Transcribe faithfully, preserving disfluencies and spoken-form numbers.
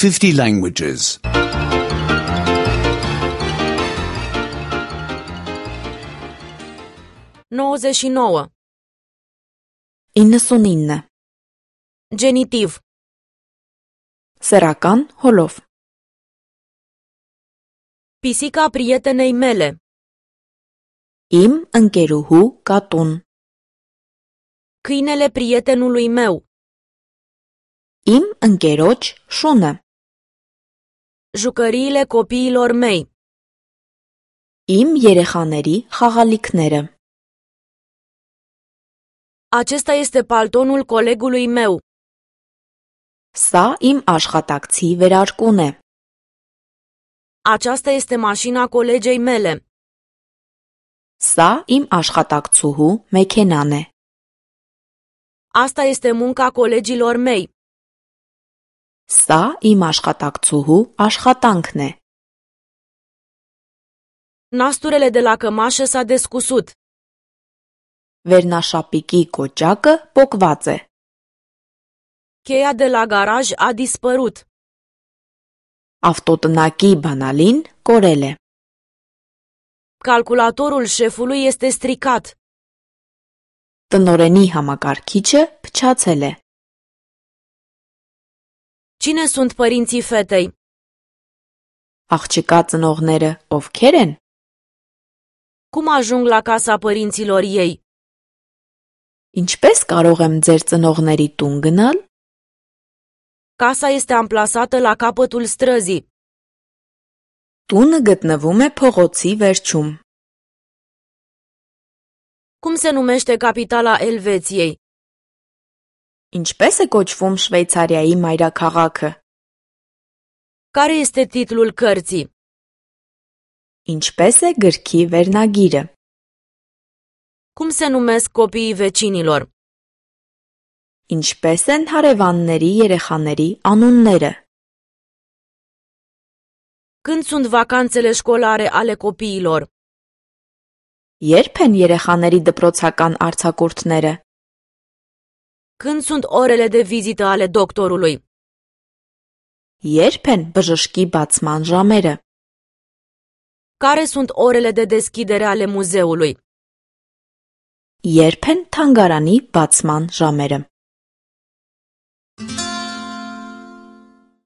fifty languages. nouăzeci și nouă. իննսունինը Genitiv. Սեռական հոլով Pisica prietenei mele. Իմ ընկերուհու կատուն Câinele prietenului meu. Իմ ընկերոջ շունը Jucăriile copiilor mei. Իմ երեխաների խաղալիքները Acesta este paltonul colegului meu. Սա իմ աշխատակցի վերարկուն է Aceasta este mașina colegei mele. Սա իմ աշխատակցուհու մեքենան է Asta este munca colegilor mei. Սա իմ աշխատակցուհու աշխատանքն է Nasturele de la cămașă s-a descusut. Վերնաշապիկի կոճակը պոկված է Cheia de la garaj a dispărut. Ավտոտնակի բանալին կորել է Calculatorul șefului este stricat. Տնօրենի համակարգիչը փչացել է Cine sunt părinții fetei? Աղջկա ծնողները ովքեր են Cum ajung la casa părinților ei? Ինչպես կարող եմ ձեր ծնողների տուն գնալ Casa este amplasată la capătul străzii. Տունը գտնվում է փողոցի վերջում Cum se numește capitala Elveției? Ինչպես է կոչվում Շվեյցարիայի մայրաքաղաքը Care este titlul cărții? Ինչպես է գրքի վերնագիրը Cum se numesc copiii vecinilor? Ինչպես են հարևանների երեխաների անունները Când sunt vacanțele școlare ale copiilor? Երբ են երեխաների դպրոցական արձակուրդները Când sunt orele de vizită ale doctorului? Երբ են բժշկի բացման ժամերը Care sunt orele de deschidere ale muzeului? Երբ են թանգարանի բացման ժամերը